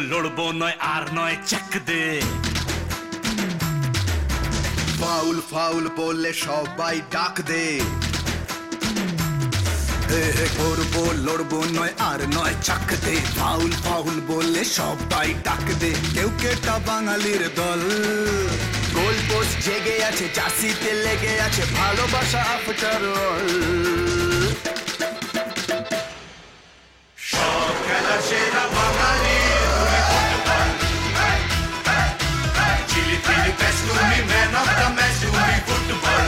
লড়বো নয় আর নয় চেক দে। Foul foul বললে সবাই ডাক দে। করবো লড়বো নয় আর নয় চাক দে। ফাউল ফাউল বললে সবাই ডাক দে। কেউ কেটা বাঙালির দল, গোল পোস্ট জেগে আছে, জার্সিতে লেগে আছে ভালোবাসা আফটার অল। সব খেলা সেরা বাঙালি চিলি চিলি প্যাস তুমি ম্যান অফ দ্য ম্যাচ তুমি ফুটবল।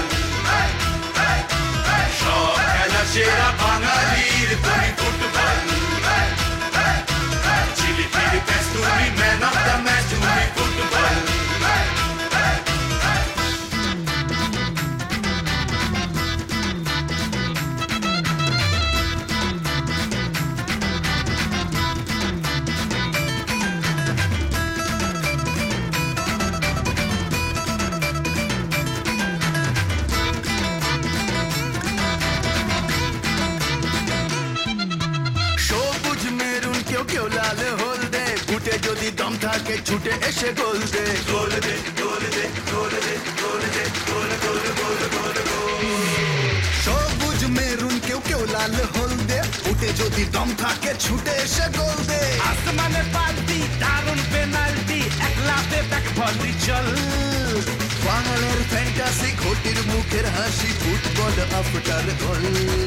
সব খেলা সেরা বাঙালির তুমি ফুটবল। চিলি চিলি প্যাস তুমি ম্যান অফ দ্য ম্যাচ তুমি ফুটবল। কেউ লাল হলদে বুটে যদি দম থাকে ছুটে এসে গোল দে। গোল দে গোল দে গোল দে গোল দে গোল গোল গোল গোল গোল। সবুজ মেরুন কেউ কেউ লাল হলদে বুটে যদি দম থাকে ছুটে এসে গোল দে। আসমানে পাল্টি দারুণ পেনাল্টি এক লাফে ব্যাক ভলি চল। বাঙালির ফ্যান্টাসি ঘটির মুখের হাসি ফুটবল আফটার গোল।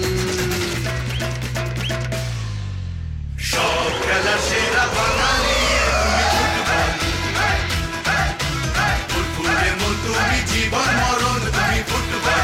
সব খেলা সেরা বাঙালি ফুটবল। ফুটবলের মন তুমি জীবন মরণ তুমি ফুটবল।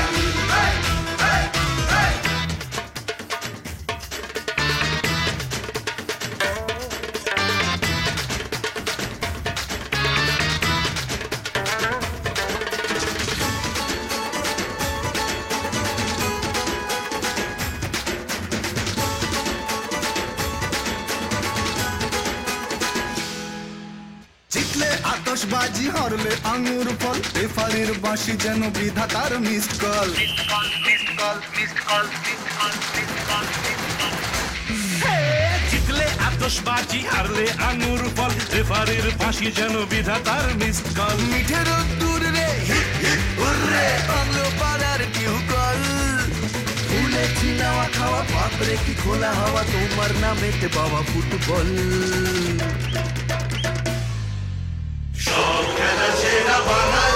জিতলে আতশবাজি হারলে আঙুর ফল। রেফারির বাঁশি যেন বিধাতার মিসড কল। জিতলে আতশবাজি হারলে আঙুর ফল। রেফারির বাঁশি যেন বিধাতার মিসড কল। মিঠে রোদ্দুর রে হিট হিট হুররে বাংলো পাড়ার কিউ কল। ফুলে চিনাওয়া খাওয়া পাত্রে কি খোলা হওয়া তোমার নামেতে বাবা ফুটবল। সব খেলা সেরা বাঙালি